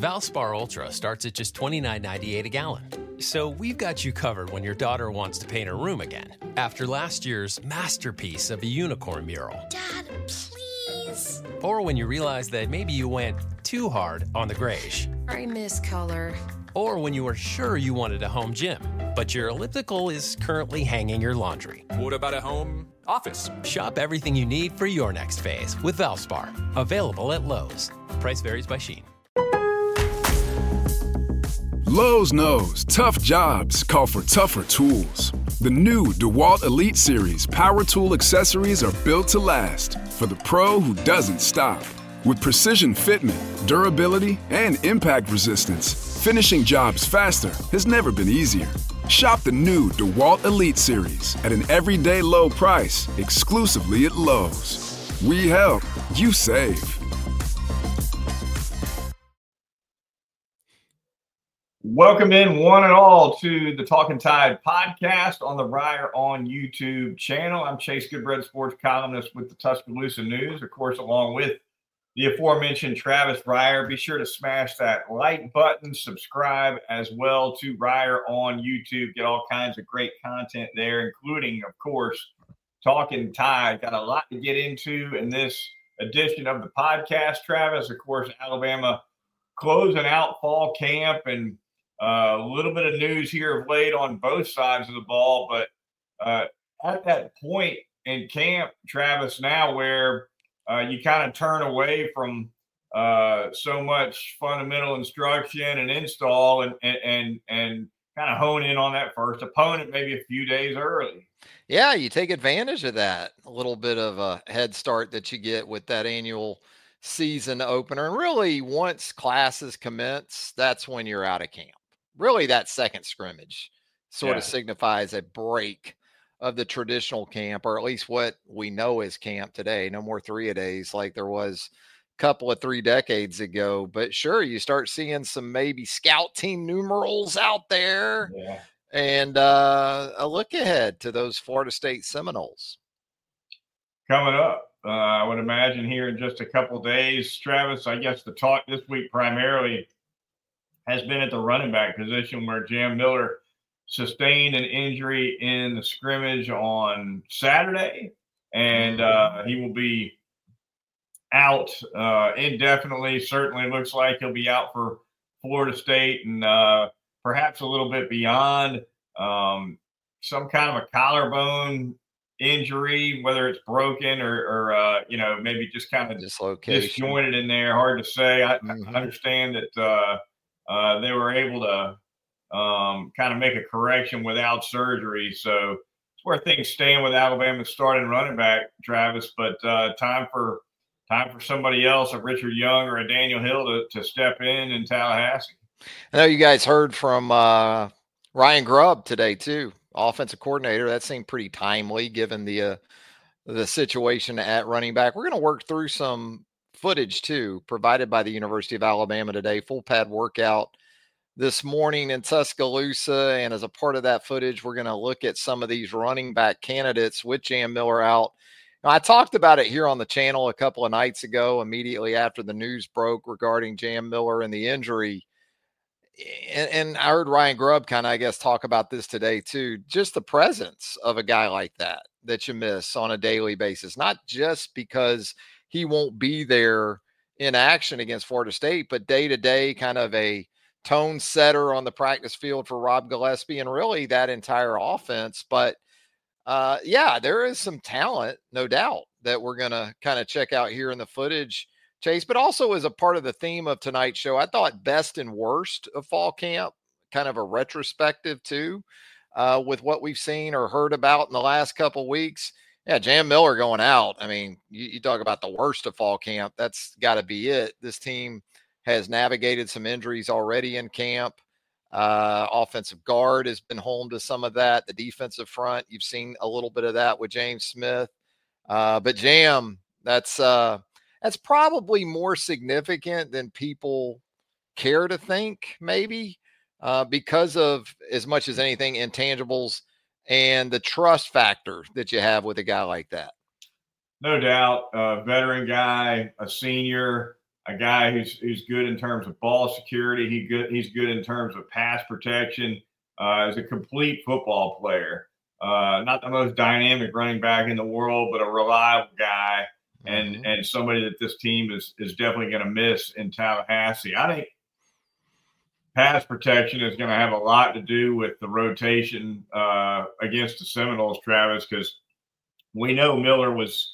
Valspar Ultra starts at just $29.98 a gallon. So we've got you covered when your daughter wants to paint her room again after last year's masterpiece of a unicorn mural. Dad, please. Or when you realize that maybe you went too hard on the grayish. I miss color. Or when you were sure you wanted a home gym, but your elliptical is currently hanging your laundry. What about a home office? Shop everything you need for your next phase with Valspar. Available at Lowe's. Price varies by Shein. Lowe's knows tough jobs call for tougher tools. The new DeWalt Elite Series power tool accessories are built to last for the pro who doesn't stop. With precision fitment, durability, and impact resistance, finishing jobs faster has never been easier. Shop the new DeWalt Elite Series at an everyday low price exclusively at Lowe's. We help, you save. Welcome in one and all to the Talking Tide podcast on the Ryer on YouTube channel. I'm Chase Goodbread, sports columnist with the Tuscaloosa News, of course, along with the aforementioned Travis Ryer. Be sure to smash that like button, subscribe as well to Ryer on YouTube. Get all kinds of great content there, including, of course, Talking Tide. Got a lot to get into in this edition of the podcast, Travis. Of course, Alabama closing out fall camp, and a little bit of news here of late on both sides of the ball. But at that point in camp, Travis, now where you kind of turn away from so much fundamental instruction and install and kind of hone in on that first opponent maybe a few days early. Yeah, you take advantage of that. A little bit of a head start that you get with that annual season opener. And really, once classes commence, that's when you're out of camp. Really, that second scrimmage sort of signifies a break of the traditional camp, or at least what we know is camp today. No more 3-a-days like there was a couple of 3 decades ago. But sure, you start seeing some maybe scout team numerals out there, and a look ahead to those Florida State Seminoles coming up. I would imagine here in just a couple of days. Travis, I guess the talk this week primarily has been at the running back position, where Jam Miller sustained an injury in the scrimmage on Saturday, and he will be out indefinitely. Certainly looks like he'll be out for Florida State and perhaps a little bit beyond. Some kind of a collarbone injury, whether it's broken or maybe just kind of disjointed in there. Hard to say. I understand that they were able to kind of make a correction without surgery. So it's where things stand with Alabama's starting running back, Travis. But time for somebody else, a Richard Young or a Daniel Hill, to step in Tallahassee. I know you guys heard from Ryan Grubb today too, offensive coordinator. That seemed pretty timely given the situation at running back. We're going to work through some footage too, provided by the University of Alabama today. Full pad workout this morning in Tuscaloosa. And as a part of that footage, we're going to look at some of these running back candidates with Jam Miller out. Now, I talked about it here on the channel a couple of nights ago, immediately after the news broke regarding Jam Miller and the injury. And I heard Ryan Grubb kind of, I guess, talk about this today too. Just the presence of a guy like that you miss on a daily basis, not just because he won't be there in action against Florida State, but day to day kind of a tone setter on the practice field for Rob Gillespie and really that entire offense. But there is some talent, no doubt, that we're going to kind of check out here in the footage, Chase, but also as a part of the theme of tonight's show, I thought best and worst of fall camp, kind of a retrospective too, with what we've seen or heard about in the last couple of weeks. Yeah, Jam Miller going out. I mean, you talk about the worst of fall camp. That's got to be it. This team has navigated some injuries already in camp. Offensive guard has been home to some of that. The defensive front, you've seen a little bit of that with James Smith. But Jam, that's probably more significant than people care to think, maybe, because of, as much as anything, intangibles and the trust factor that you have with a guy like that. No doubt. A veteran guy, a senior, a guy who's good in terms of ball security. He's good in terms of pass protection. Is a complete football player. Not the most dynamic running back in the world, but a reliable guy and somebody that this team is definitely going to miss in Tallahassee. I think pass protection is going to have a lot to do with the rotation against the Seminoles, Travis, because we know Miller's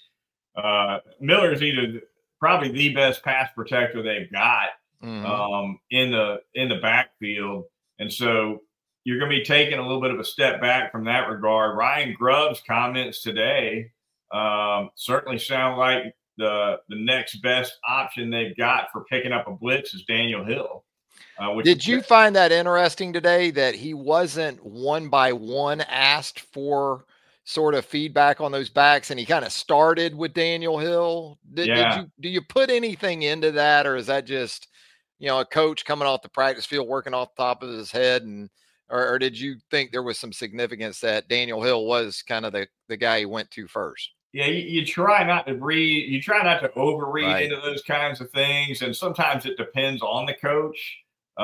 either probably the best pass protector they've got in the backfield, and so you're going to be taking a little bit of a step back from that regard. Ryan Grubb's comments today certainly sound like the next best option they've got for picking up a blitz is Daniel Hill. Did you find that interesting today that he wasn't one by one asked for sort of feedback on those backs, and he kind of started with Daniel Hill? Do you put anything into that, or is that just, a coach coming off the practice field working off the top of his head, or did you think there was some significance that Daniel Hill was kind of the guy he went to first? Yeah, you try not to read. You try not to overread into those kinds of things, and sometimes it depends on the coach.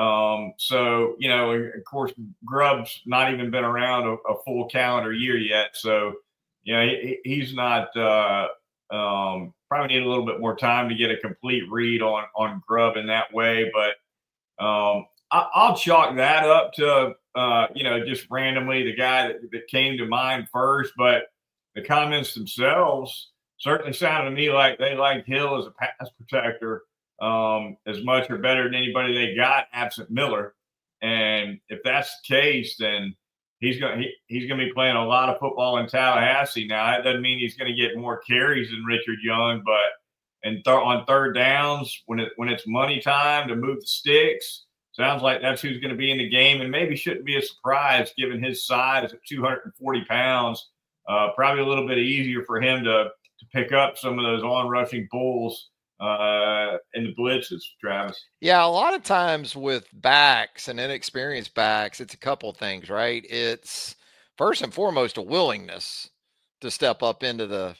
So, of course, Grubb's not even been around a full calendar year yet. So, he's not probably need a little bit more time to get a complete read on Grubb in that way. But I'll chalk that up to, just randomly the guy that came to mind first. But the comments themselves certainly sounded to me like they liked Hill as a pass protector as much or better than anybody they got absent Miller. And if that's the case, then he's going to be playing a lot of football in Tallahassee. Now, that doesn't mean he's going to get more carries than Richard Young, but on third downs, when it's money time to move the sticks, sounds like that's who's going to be in the game, and maybe shouldn't be a surprise given his size at 240 pounds. Probably a little bit easier for him to pick up some of those on-rushing bulls in the blitzes, Travis. Yeah, a lot of times with backs and inexperienced backs, it's a couple of things, right? It's first and foremost a willingness to step up into the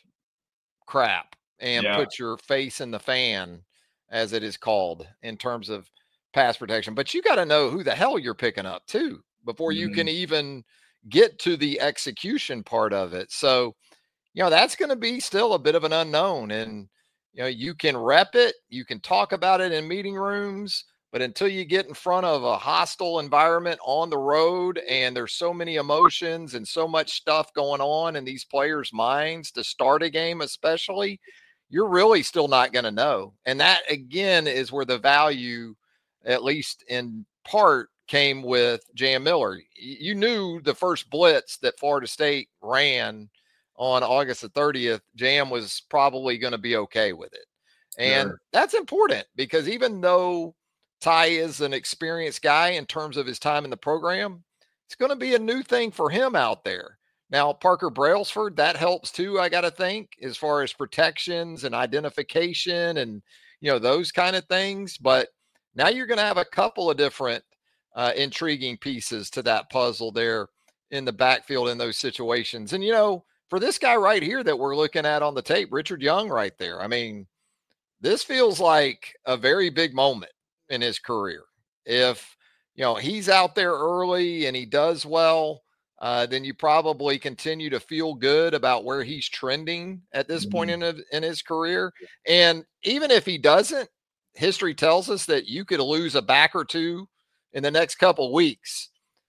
crap and put your face in the fan, as it is called, in terms of pass protection. But you got to know who the hell you're picking up too before you can even get to the execution part of it. So, that's going to be still a bit of an unknown. And you can rep it, you can talk about it in meeting rooms, but until you get in front of a hostile environment on the road, and there's so many emotions and so much stuff going on in these players' minds to start a game especially, you're really still not going to know. And that, again, is where the value, at least in part, came with Jam Miller. You knew the first blitz that Florida State ran on August the 30th, Jam was probably going to be okay with it. And that's important, because even though Ty is an experienced guy in terms of his time in the program, it's going to be a new thing for him out there. Now, Parker Brailsford, that helps too, I got to think, as far as protections and identification and, those kind of things. But now you're going to have a couple of different intriguing pieces to that puzzle there in the backfield in those situations. And, for this guy right here that we're looking at on the tape, Richard Young right there, I mean, this feels like a very big moment in his career. If, he's out there early and he does well, then you probably continue to feel good about where he's trending at this point in his career. And even if he doesn't, history tells us that you could lose a back or two in the next couple weeks.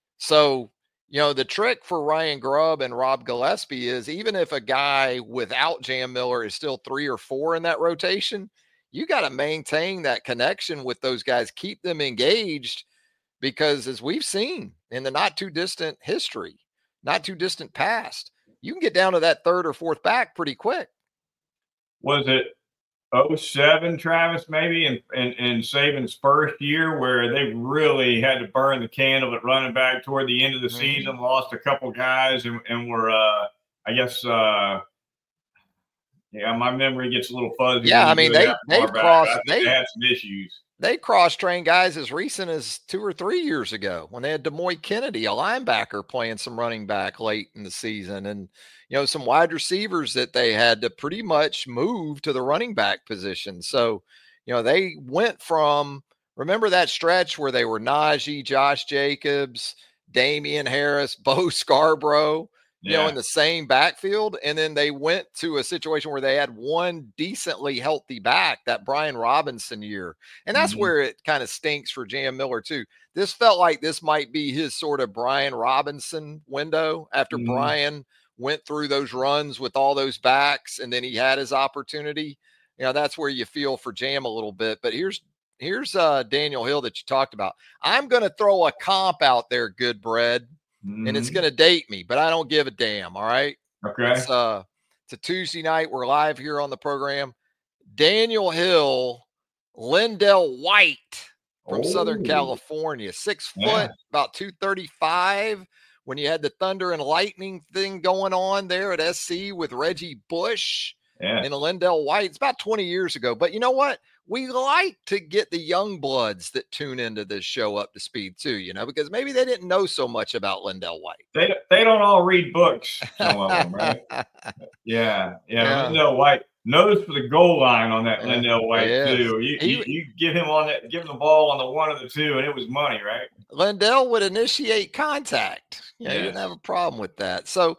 So, the trick for Ryan Grubb and Rob Gillespie is, even if a guy without Jam Miller is still 3 or 4 in that rotation, you got to maintain that connection with those guys, keep them engaged, because as we've seen in the not too distant history, not too distant past, you can get down to that third or fourth back pretty quick. Was it 07, Travis, maybe in Saban's first year, where they really had to burn the candle at running back toward the end of the season, lost a couple guys, and were, I guess, my memory gets a little fuzzy. Yeah, I mean, they had some issues. They cross-trained guys as recent as 2 or 3 years ago when they had DeMoy Kennedy, a linebacker, playing some running back late in the season, and some wide receivers that they had to pretty much move to the running back position. So, They went from, remember that stretch where they were Najee, Josh Jacobs, Damian Harris, Bo Scarborough, in the same backfield. And then they went to a situation where they had one decently healthy back, that Brian Robinson year. And that's where it kind of stinks for Jam Miller too. This felt like this might be his sort of Brian Robinson window after Brian went through those runs with all those backs and then he had his opportunity. That's where you feel for Jam a little bit. But here's Daniel Hill that you talked about. I'm going to throw a comp out there, good bread, and it's going to date me, but I don't give a damn. All right. Okay. It's a Tuesday night. We're live here on the program. Daniel Hill, Lindell White from Southern California, 6 foot, about 235. When you had the Thunder and Lightning thing going on there at SC with Reggie Bush and Lindell White, it's about 20 years ago. But you know what? We like to get the young bloods that tune into this show up to speed too, because maybe they didn't know so much about Lindell White. They don't all read books, some of them, right? Yeah. Lindell White knows for the goal line on that Lindell White too. You give him the ball on the one or the two, and it was money, right? Lindell would initiate contact. He didn't have a problem with that. So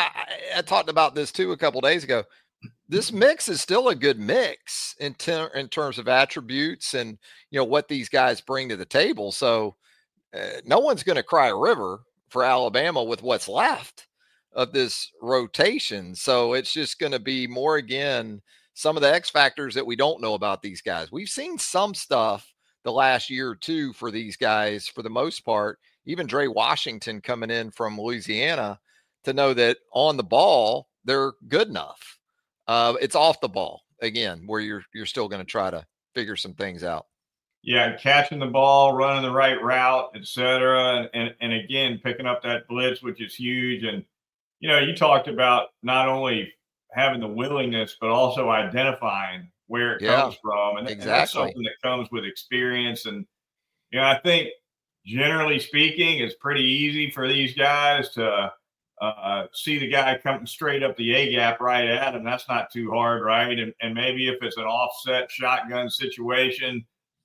I talked about this too a couple of days ago. This mix is still a good mix in terms of attributes and, what these guys bring to the table. So no one's going to cry a river for Alabama with what's left of this rotation. So it's just going to be more, again, some of the X factors that we don't know about these guys. We've seen some stuff the last year or two for these guys for the most part, even Dre Washington coming in from Louisiana, to know that on the ball, they're good enough. It's off the ball again, where you're still going to try to figure some things out. Yeah, catching the ball, running the right route, et cetera, and again picking up that blitz, which is huge. And you talked about not only having the willingness, but also identifying where it comes from, and that's something that comes with experience. And I think generally speaking, it's pretty easy for these guys to see the guy coming straight up the A gap right at him. That's not too hard, right? And maybe if it's an offset shotgun situation,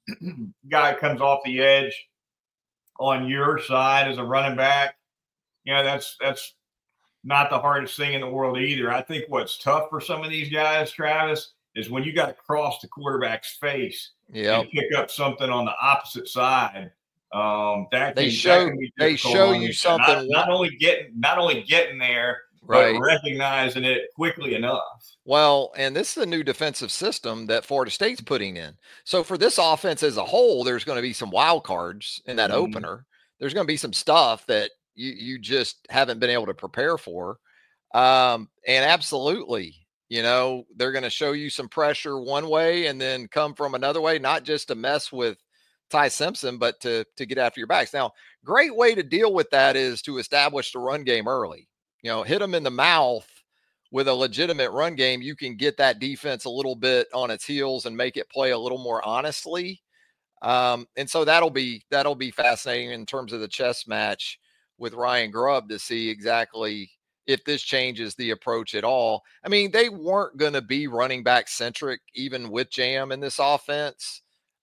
guy comes off the edge on your side as a running back, that's not the hardest thing in the world either. I think what's tough for some of these guys, Travis, is when you got to cross the quarterback's face and pick up something on the opposite side. They show you something. Not only getting there, right, but recognizing it quickly enough. Well, and this is a new defensive system that Florida State's putting in. So for this offense as a whole, there's going to be some wild cards in that opener. There's going to be some stuff that you just haven't been able to prepare for. And absolutely, they're going to show you some pressure one way and then come from another way, not just to mess with Ty Simpson, but to get after your backs. Now, great way to deal with that is to establish the run game early. Hit them in the mouth with a legitimate run game. You can get that defense a little bit on its heels and make it play a little more honestly. And so that'll be fascinating in terms of the chess match with Ryan Grubb to see exactly if this changes the approach at all. I mean, they weren't going to be running back centric even with Jam in this offense.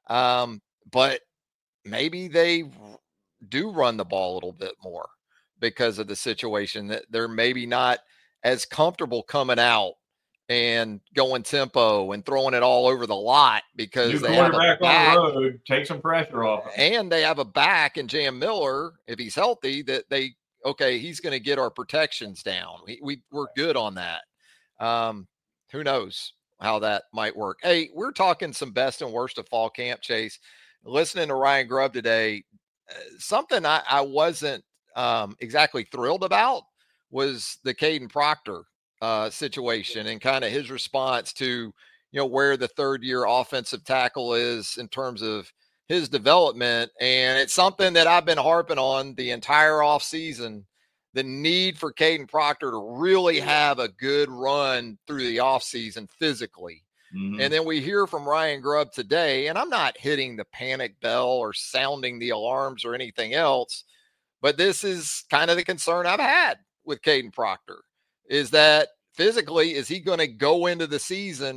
But maybe they do run the ball a little bit more because of the situation, that they're maybe not as comfortable coming out and going tempo and throwing it all over the lot because they have a back on the road, take some pressure off. And they have a back in Jam Miller, if he's healthy, that he's going to get our protections down. We're good on that. Who knows how that might work. Hey, we're talking some best and worst of fall camp, Chase. Listening to Ryan Grubb today, something I wasn't exactly thrilled about was the Caden Proctor situation and kind of his response to, where the third-year offensive tackle is in terms of his development. And it's something that I've been harping on the entire offseason, the need for Caden Proctor to really have a good run through the offseason physically. Mm-hmm. And then we hear from Ryan Grubb today, and I'm not hitting the panic bell or sounding the alarms or anything else, but this is kind of the concern I've had with Caden Proctor, is that physically, is he going to go into the season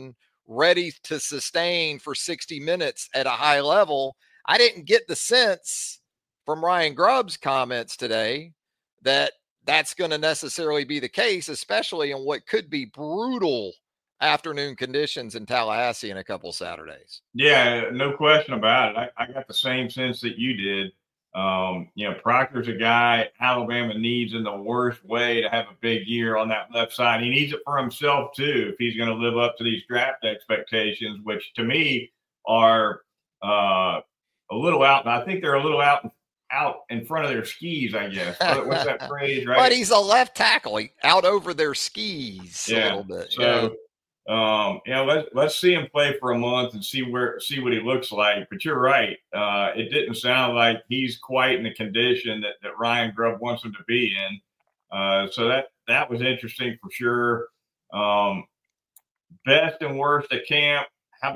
ready to sustain for 60 minutes at a high level. I didn't get the sense from Ryan Grubb's comments today that that's going to necessarily be the case, especially in what could be brutal afternoon conditions in Tallahassee in a couple Saturdays. Yeah, no question about it. I got the same sense that you did. Proctor's a guy Alabama needs in the worst way to have a big year on that left side. He needs it for himself too, if he's going to live up to these draft expectations, which to me are a little out. And I think they're a little out in front of their skis, I guess. What's that phrase, right? But he's a left tackle, out over their skis a little bit. So, let's see him play for a month and see what he looks like. But you're right. It didn't sound like he's quite in the condition that Ryan Grubb wants him to be in. So that was interesting for sure. Best and worst at camp. How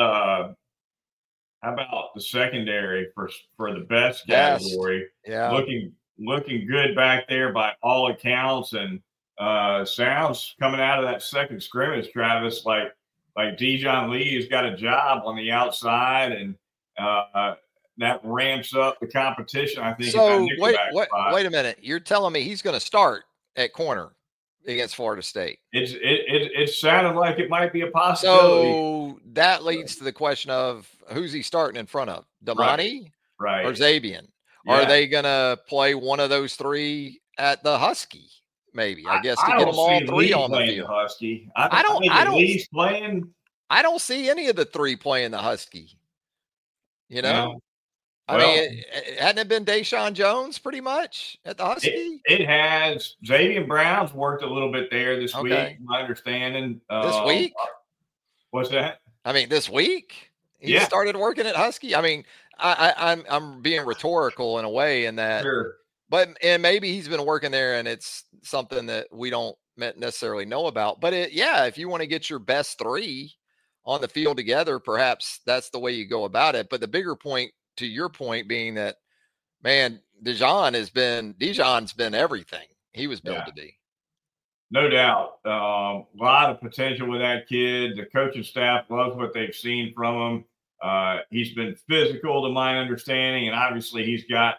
about the secondary for the best category? Yeah. Looking good back there by all accounts, and sounds coming out of that second scrimmage, Travis, like Dijon Lee has got a job on the outside, and that ramps up the competition, I think. So wait a minute. You're telling me he's going to start at corner against Florida State? It sounded like it might be a possibility. So that leads to the question of who's he starting in front of, Damani right. or Zabian? Yeah. Are they going to play one of those three at the Husky? Maybe, I guess, to get them all three on the field. Husky. I don't see any of the three playing the Husky. I mean, hadn't it been Deshaun Jones pretty much at the Husky? It has. Xavier Brown's worked a little bit there this week, my understanding. This week? What's that? I mean, this week? He started working at Husky? I mean, I'm being rhetorical in a way in that. Sure. And maybe he's been working there and it's something that we don't necessarily know about. But if you want to get your best three on the field together, perhaps that's the way you go about it. But the bigger point, to your point, being that, man, Dijon's been everything he was built to be. No doubt. A lot of potential with that kid. The coaching staff loves what they've seen from him. He's been physical to my understanding, and obviously he's got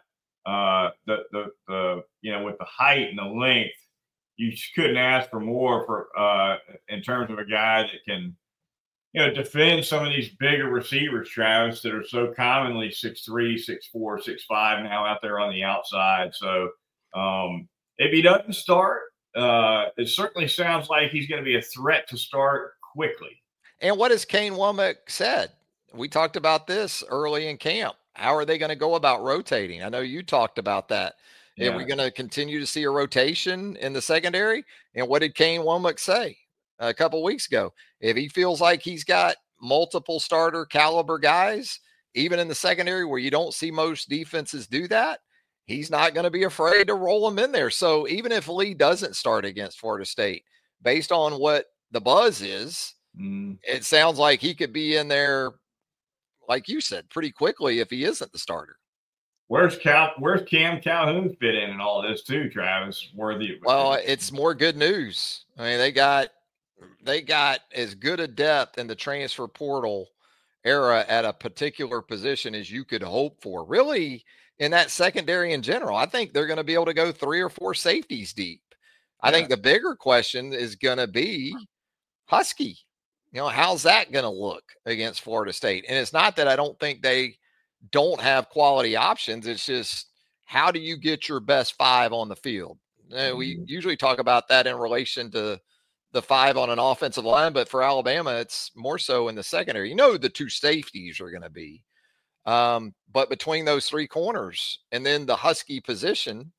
with the height and the length, you just couldn't ask for more for in terms of a guy that can, defend some of these bigger receivers, Travis, that are so commonly 6'3", 6'4", 6'5" now out there on the outside. So if he doesn't start, it certainly sounds like he's going to be a threat to start quickly. And what has Kane Womack said? We talked about this early in camp. How are they going to go about rotating? I know you talked about that. Yeah. Are we going to continue to see a rotation in the secondary? And what did Kane Womack say a couple weeks ago? If he feels like he's got multiple starter caliber guys, even in the secondary where you don't see most defenses do that, he's not going to be afraid to roll them in there. So even if Lee doesn't start against Florida State, based on what the buzz is, it sounds like he could be in there, like you said, pretty quickly if he isn't the starter. Where's Cam Calhoun fit in all this too, Travis? Well, it's more good news. I mean, they got as good a depth in the transfer portal era at a particular position as you could hope for. Really, in that secondary in general, I think they're going to be able to go 3 or 4 safeties deep. I think the bigger question is going to be Husky. How's that going to look against Florida State? And it's not that I don't think they don't have quality options. It's just, how do you get your best 5 on the field? We usually talk about that in relation to the 5 on an offensive line, but for Alabama, it's more so in the secondary. The 2 safeties are going to be, but between those 3 corners and then the Husky position,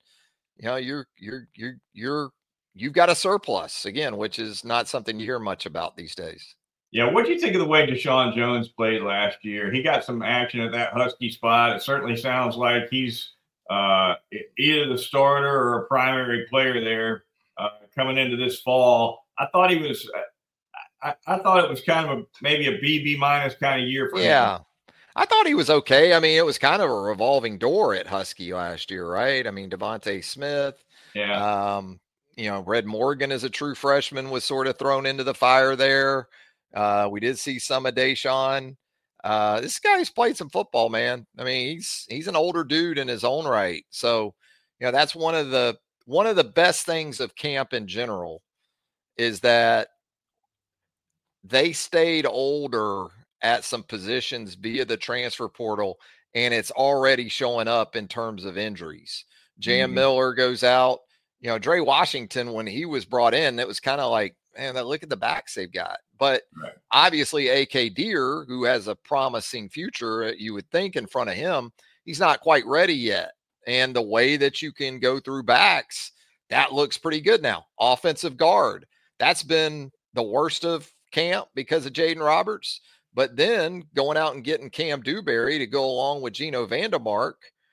you've got a surplus again, which is not something you hear much about these days. Yeah, what do you think of the way Deshaun Jones played last year? He got some action at that Husky spot. It certainly sounds like he's either the starter or a primary player there coming into this fall. I thought he was. I thought it was kind of maybe a B minus kind of year for him. Yeah, I thought he was okay. I mean, it was kind of a revolving door at Husky last year, right? I mean, Devontae Smith. Yeah. Red Morgan as a true freshman was sort of thrown into the fire there. We did see some of Deshaun. This guy's played some football, man. I mean, he's an older dude in his own right. So, that's one of the best things of camp in general is that they stayed older at some positions via the transfer portal, and it's already showing up in terms of injuries. Jam Miller goes out. Dre Washington, when he was brought in, it was kind of like, man, look at the backs they've got. But obviously, A.K. Deer, who has a promising future, you would think, in front of him, he's not quite ready yet. And the way that you can go through backs, that looks pretty good now. Offensive guard, that's been the worst of camp because of Jaden Roberts. But then going out and getting Cam Dewberry to go along with Geno Vandermark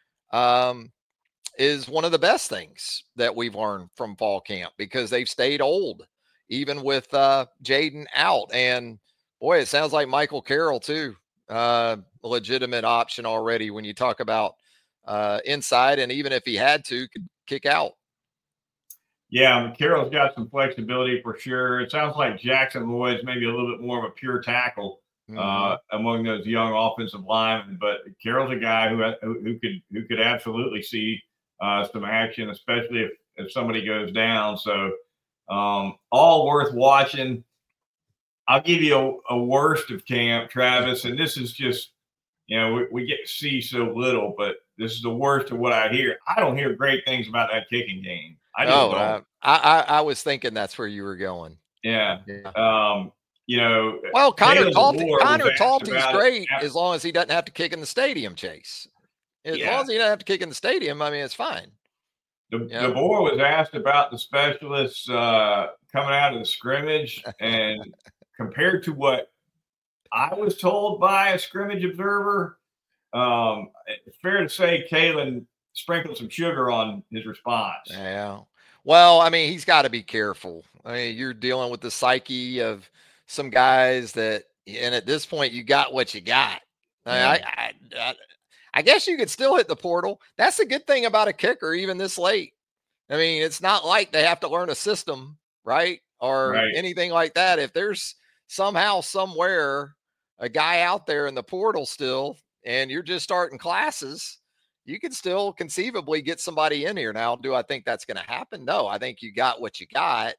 is one of the best things that we've learned from fall camp because they've stayed old, even with Jaden out. And boy, it sounds like Michael Carroll too, a legitimate option already when you talk about inside, and even if he had to, could kick out. Yeah, Carroll's got some flexibility for sure. It sounds like Jackson Lloyd's maybe a little bit more of a pure tackle among those young offensive linemen, but Carroll's a guy who could absolutely see some action, especially if somebody goes down. So all worth watching. I'll give you a worst of camp, Travis, and this is just, we get to see so little, but this is the worst of what I hear. I don't hear great things about that kicking game. I just don't. I was thinking that's where you were going. Yeah. Well, Connor Talty's great as long as he doesn't have to kick in the stadium, Chase. As long as he doesn't have to kick in the stadium, I mean, it's fine. DeBoer was asked about the specialists coming out of the scrimmage, and compared to what I was told by a scrimmage observer, it's fair to say Kalen sprinkled some sugar on his response. Yeah. Well, I mean, he's got to be careful. I mean, you're dealing with the psyche of some guys and at this point, you got what you got. I guess you could still hit the portal. That's the good thing about a kicker, even this late. I mean, it's not like they have to learn a system, right? Or anything like that. If there's somehow, somewhere, a guy out there in the portal still, and you're just starting classes, you could still conceivably get somebody in here. Now, do I think that's going to happen? No, I think you got what you got.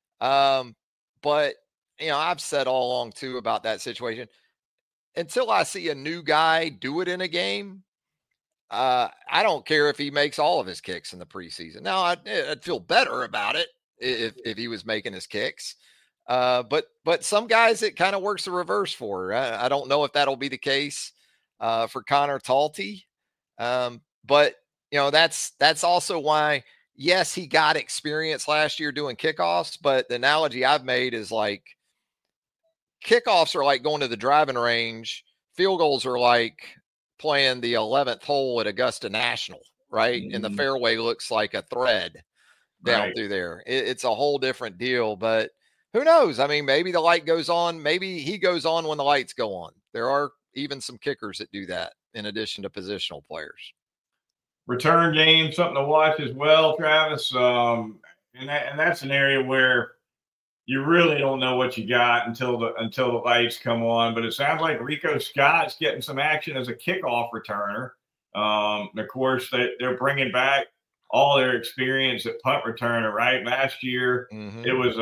But, I've said all along, too, about that situation. Until I see a new guy do it in a game, I don't care if he makes all of his kicks in the preseason. Now, I'd feel better about it if he was making his kicks. But some guys, it kind of works the reverse for. I don't know if that'll be the case for Connor Talty. But that's also why, yes, he got experience last year doing kickoffs, but the analogy I've made is like kickoffs are like going to the driving range. Field goals are like playing the 11th hole at Augusta National, right? And the fairway looks like a thread down through there. It's a whole different deal, but who knows? I mean, maybe the light goes on. Maybe he goes on when the lights go on. There are even some kickers that do that in addition to positional players. Return game, something to watch as well, Travis. And that's an area where you really don't know what you got until the lights come on. But it sounds like Rico Scott's getting some action as a kickoff returner. Of course, they're bringing back all their experience at punt returner, right? Last year, it was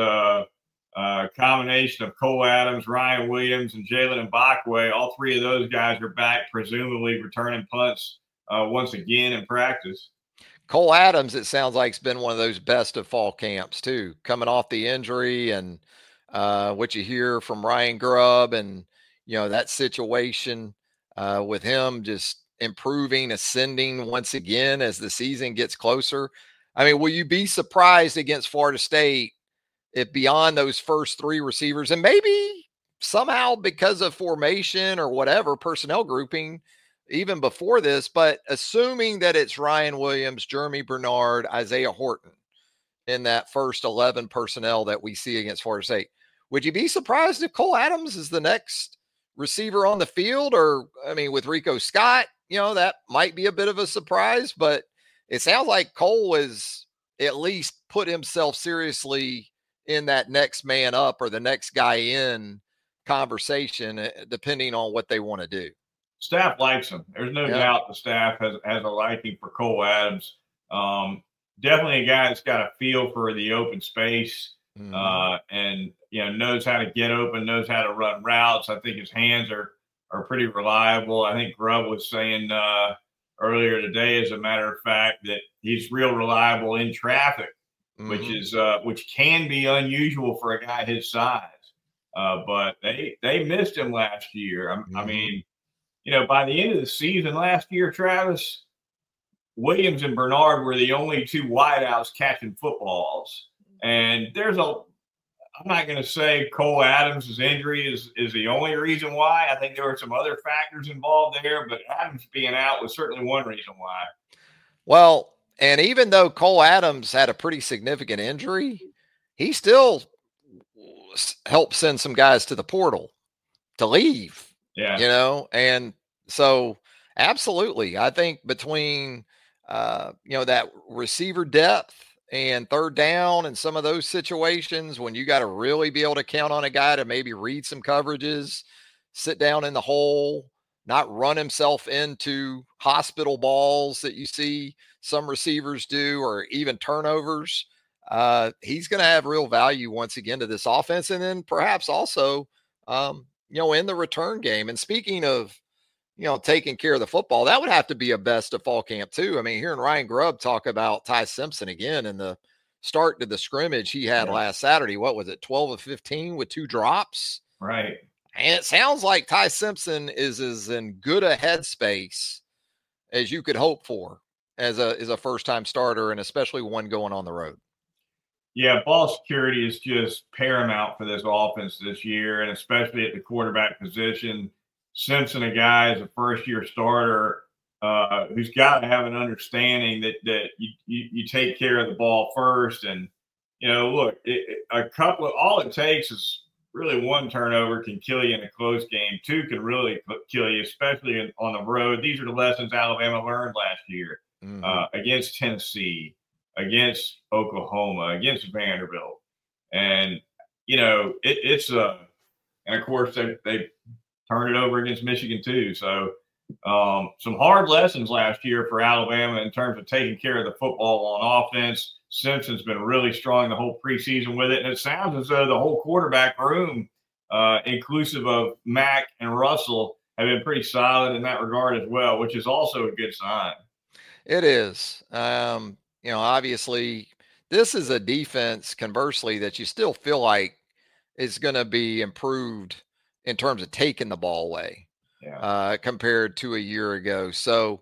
a combination of Cole Adams, Ryan Williams, and Jalen Mbakwe. All three of those guys are back, presumably returning punts once again in practice. Cole Adams, it sounds like, has been one of those best of fall camps too, coming off the injury and what you hear from Ryan Grubb and, that situation with him just improving, ascending once again as the season gets closer. I mean, will you be surprised against Florida State if beyond those first three receivers, and maybe somehow because of formation or whatever, personnel grouping, even before this, but assuming that it's Ryan Williams, Jeremy Bernard, Isaiah Horton in that first 11 personnel that we see against Florida State, would you be surprised if Cole Adams is the next receiver on the field? Or, I mean, with Rico Scott, that might be a bit of a surprise, but it sounds like Cole has at least put himself seriously in that next man up or the next guy in conversation depending on what they want to do. Staff likes him. There's no doubt the staff has a liking for Cole Adams. Definitely a guy that's got a feel for the open space, and knows how to get open, knows how to run routes. I think his hands are pretty reliable. I think Grubb was saying earlier today, as a matter of fact, that he's real reliable in traffic, which can be unusual for a guy his size. But they missed him last year. I mean, by the end of the season last year, Travis, Williams and Bernard were the only two wideouts catching footballs. And I'm not going to say Cole Adams' injury is the only reason why. I think there were some other factors involved there, but Adams being out was certainly one reason why. Well, and even though Cole Adams had a pretty significant injury, he still helped send some guys to the portal to leave. Yeah. And so absolutely, I think between, that receiver depth and third down and some of those situations when you got to really be able to count on a guy to maybe read some coverages, sit down in the hole, not run himself into hospital balls that you see some receivers do, or even turnovers. He's going to have real value once again to this offense. And then perhaps also, in the return game. And speaking of, taking care of the football, that would have to be a best of fall camp too. I mean, hearing Ryan Grubb talk about Ty Simpson again in the start to the scrimmage he had last Saturday, what was it? 12 of 15 with 2 drops. Right. And it sounds like Ty Simpson is as in good a headspace as you could hope for as a first-time starter, and especially one going on the road. Yeah, ball security is just paramount for this offense this year, and especially at the quarterback position. Simpson, a guy, is a first-year starter who's got to have an understanding that you take care of the ball first. And, look, all it takes is really one turnover can kill you in a close game. 2 can really kill you, especially on the road. These are the lessons Alabama learned last year against Tennessee, against Oklahoma, against Vanderbilt. And, and of course they turned it over against Michigan too. So some hard lessons last year for Alabama in terms of taking care of the football on offense. Simpson's been really strong the whole preseason with it. And it sounds as though the whole quarterback room, inclusive of Mack and Russell, have been pretty solid in that regard as well, which is also a good sign. It is. Obviously this is a defense, conversely, that you still feel like is going to be improved in terms of taking the ball away compared to a year ago. So,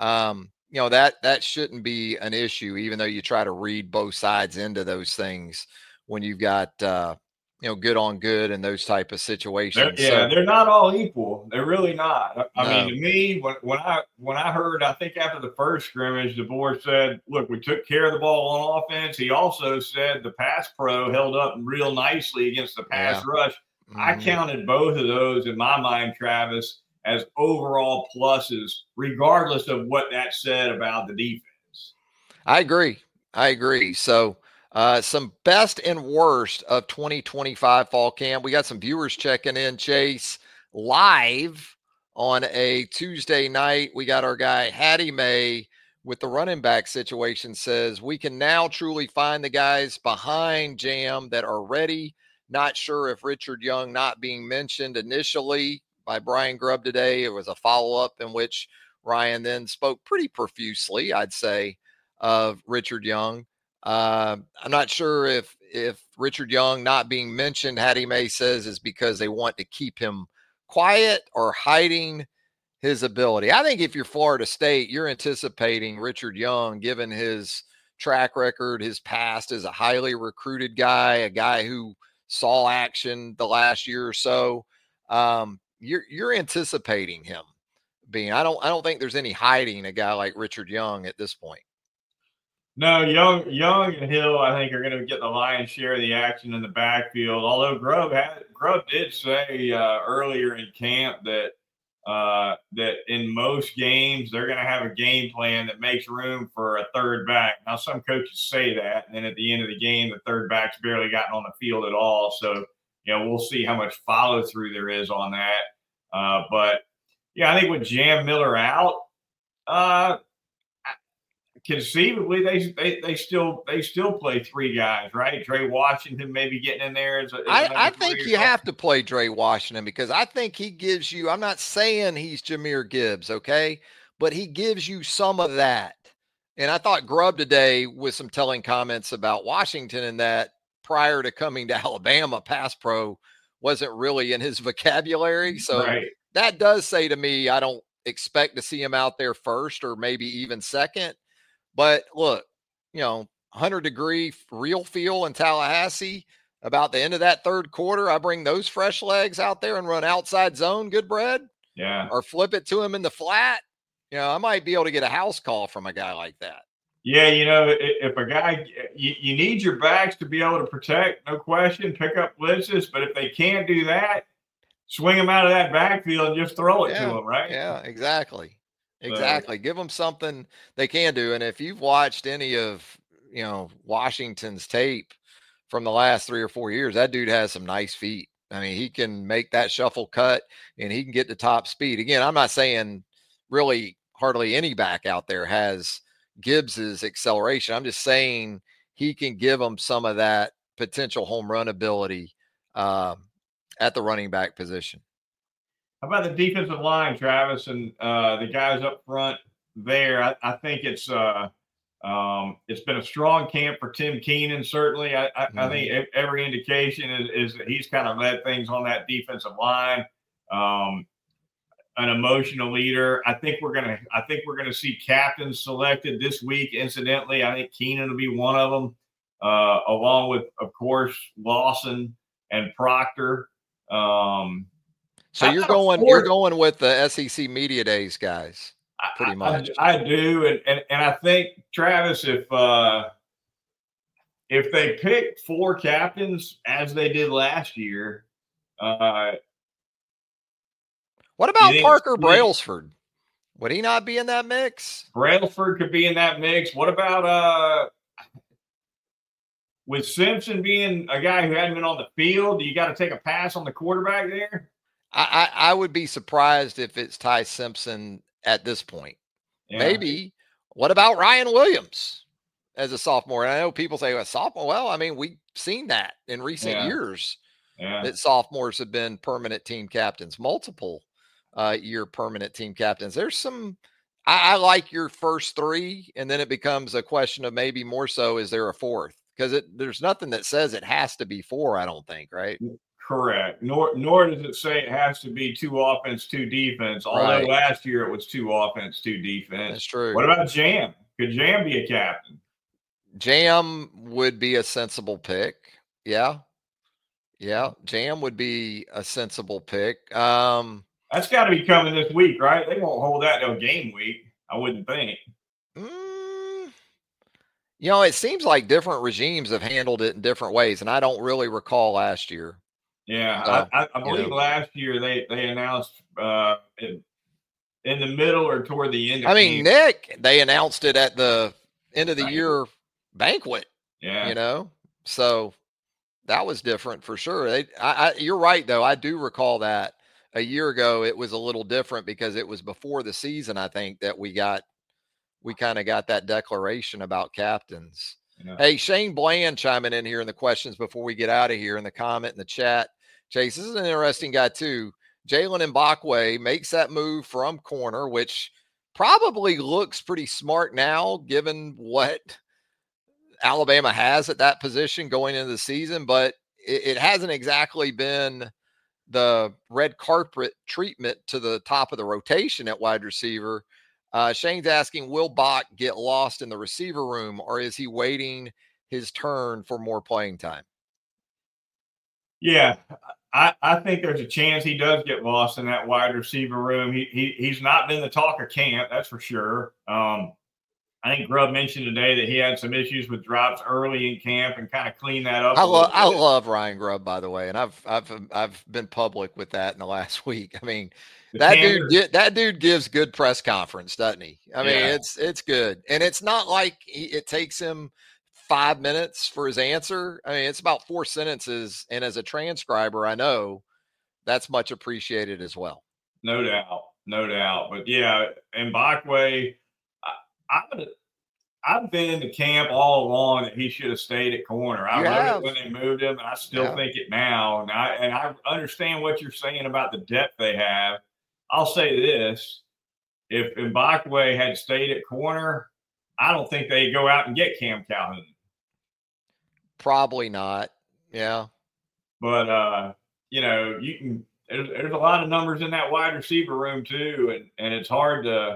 that shouldn't be an issue, even though you try to read both sides into those things when you've got, good on good and those type of situations. They're not all equal. They're really not. I mean, to me, when I heard, I think after the first scrimmage, the board said, look, we took care of the ball on offense. He also said the pass pro held up real nicely against the pass rush. I counted both of those in my mind, Travis, as overall pluses, regardless of what that said about the defense. I agree. So some best and worst of 2025 fall camp. We got some viewers checking in, Chase, live on a Tuesday night. We got our guy Hattie May with the running back situation, says we can now truly find the guys behind Jam that are ready. Not sure if Richard Young not being mentioned initially by Brian Grubb today. It was a follow-up in which Ryan then spoke pretty profusely, I'd say, of Richard Young. I'm not sure if Richard Young not being mentioned, Hattie May says, is because they want to keep him quiet or hiding his ability. I think if you're Florida State, you're anticipating Richard Young, given his track record, his past as a highly recruited guy, a guy who saw action the last year or so. You're anticipating him being. I don't think there's any hiding a guy like Richard Young at this point. No, Young and Hill, I think, are going to get the lion's share of the action in the backfield. Although Grubb did say earlier in camp that in most games they're going to have a game plan that makes room for a third back. Now, some coaches say that, and then at the end of the game, the third back's barely gotten on the field at all. So we'll see how much follow through there is on that. But yeah, I think with Jam Miller out, conceivably they still play three guys, right? Dre Washington maybe getting in there. I think you have to play Dre Washington because I think he gives you. I'm not saying he's Jahmyr Gibbs, okay, but he gives you some of that. And I thought Grubb today with some telling comments about Washington and that prior to coming to Alabama, pass pro wasn't really in his vocabulary. So that does say to me, I don't expect to see him out there first or maybe even second. But look, 100-degree real feel in Tallahassee about the end of that third quarter. I bring those fresh legs out there and run outside zone, good bread. Yeah. Or flip it to him in the flat. I might be able to get a house call from a guy like that. Yeah, if a guy, you need your backs to be able to protect, no question, pick up blitzes. But if they can't do that, swing them out of that backfield and just throw it to them, right? Yeah, exactly. Exactly. Give them something they can do. And if you've watched any of, Washington's tape from the last 3 or 4 years, that dude has some nice feet. I mean, he can make that shuffle cut and he can get to top speed. Again, I'm not saying really hardly any back out there has Gibbs's acceleration. I'm just saying he can give them some of that potential home run ability at the running back position. How about the defensive line, Travis, and the guys up front there? I think it's been a strong camp for Tim Keenan. Certainly, I think every indication is that he's kind of led things on that defensive line. An emotional leader. I think we're gonna see captains selected this week. Incidentally, I think Keenan will be one of them, along with, of course, Lawson and Proctor. So you're going with the SEC Media Days guys, pretty much. I do, and I think, Travis, if they pick 4 captains as they did last year, what about Parker Brailsford? Would he not be in that mix? Brailsford could be in that mix. What about with Simpson being a guy who hadn't been on the field? Do you got to take a pass on the quarterback there? I would be surprised if it's Ty Simpson at this point. Yeah. Maybe. What about Ryan Williams as a sophomore? And I know people say, well, sophomore. Well, I mean, we've seen that in recent years that sophomores have been permanent team captains, multiple year permanent team captains. There's some, I like your first 3, and then it becomes a question of maybe more so, is there a 4th? Because there's nothing that says it has to be 4, I don't think, right? Correct. Nor does it say it has to be 2 offense, 2 defense. Although last year it was 2 offense, 2 defense. That's true. What about Jam? Could Jam be a captain? Jam would be a sensible pick. Yeah. Jam would be a sensible pick. That's got to be coming this week, right? They won't hold that till game week, I wouldn't think. It seems like different regimes have handled it in different ways, and I don't really recall last year. Yeah, I believe last year they announced in the middle or toward the end of Nick, they announced it at the end of the year banquet. Yeah. So that was different for sure. You're right, though. I do recall that a year ago it was a little different because it was before the season, I think, that we kind of got that declaration about captains. Yeah. Hey, Shane Bland chiming in here in the questions before we get out of here in the comment in the chat. Chase, this is an interesting guy too. Jalen Mbakwe makes that move from corner, which probably looks pretty smart now given what Alabama has at that position going into the season, but it hasn't exactly been the red carpet treatment to the top of the rotation at wide receiver. Shane's asking, will Bach get lost in the receiver room, or is he waiting his turn for more playing time? Yeah, I think there's a chance he does get lost in that wide receiver room. He's not been the talk of camp, that's for sure. I think Grubb mentioned today that he had some issues with drops early in camp and kind of cleaned that up. I love Ryan Grubb, by the way, and I've been public with that in the last week. I mean, that dude gives good press conference, doesn't he? I mean, it's good, and it's not like it takes him 5 minutes for his answer. I mean, it's about 4 sentences. And as a transcriber, I know that's much appreciated as well. No doubt. No doubt. But yeah, Mbakwe, I've been in the camp all along that he should have stayed at corner. I wrote it when they moved him, and I still think it now. And I understand what you're saying about the depth they have. I'll say this. If Mbakwe had stayed at corner, I don't think they'd go out and get Cam Calhoun. Probably not. Yeah. But, you can – there's a lot of numbers in that wide receiver room too, and it's hard to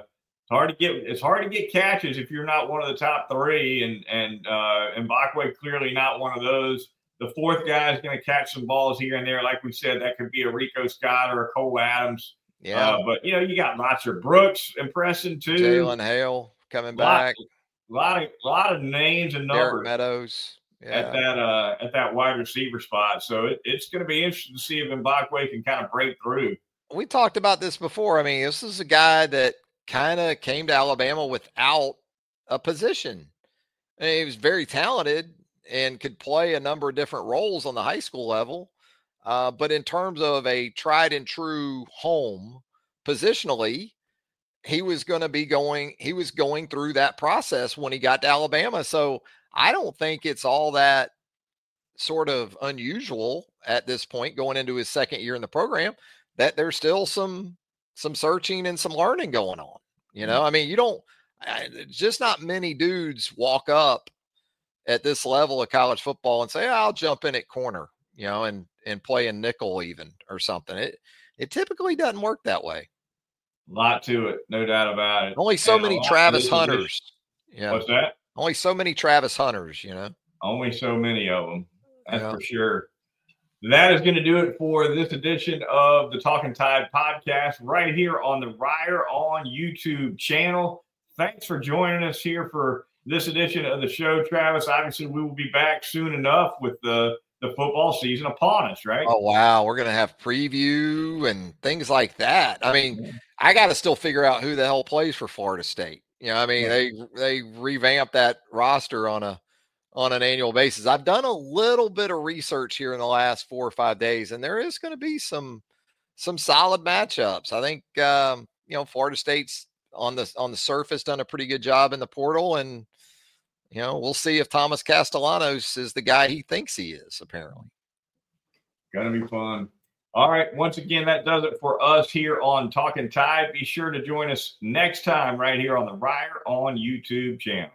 get catches if you're not one of the top three, and Mbakwe clearly not one of those. The fourth guy is going to catch some balls here and there, like we said. That could be a Rico Scott or a Cole Adams. Yeah, but you got lots of Brooks impressing too. Jalen Hale coming back. A lot of names and numbers. Derek Meadows. At that wide receiver spot. So it's going to be interesting to see if Mbakwe can kind of break through. We talked about this before. I mean, this is a guy that kind of came to Alabama without a position. I mean, he was very talented and could play a number of different roles on the high school level. But in terms of a tried and true home positionally, he was going through that process when he got to Alabama. So I don't think it's all that sort of unusual at this point going into his second year in the program that there's still some searching and some learning going on. I mean, just not many dudes walk up at this level of college football and say, I'll jump in at corner, and play in nickel even or something. It typically doesn't work that way. A lot to it. No doubt about it. Only so many Travis Hunters. Yeah. What's that? Only so many Travis Hunters, Only so many of them. That's for sure. That is going to do it for this edition of the Talking Tide podcast right here on the Ryer on YouTube channel. Thanks for joining us here for this edition of the show, Travis. Obviously, we will be back soon enough with the football season upon us, right? Oh, wow. We're going to have preview and things like that. I mean, I got to still figure out who the hell plays for Florida State. They revamp that roster on an annual basis. I've done a little bit of research here in the last 4 or 5 days, and there is going to be some solid matchups. I think Florida State's on the surface done a pretty good job in the portal, and we'll see if Thomas Castellanos is the guy he thinks he is. Apparently, gonna be fun. All right. Once again, that does it for us here on Talking Tide. Be sure to join us next time right here on the Ryer on YouTube channel.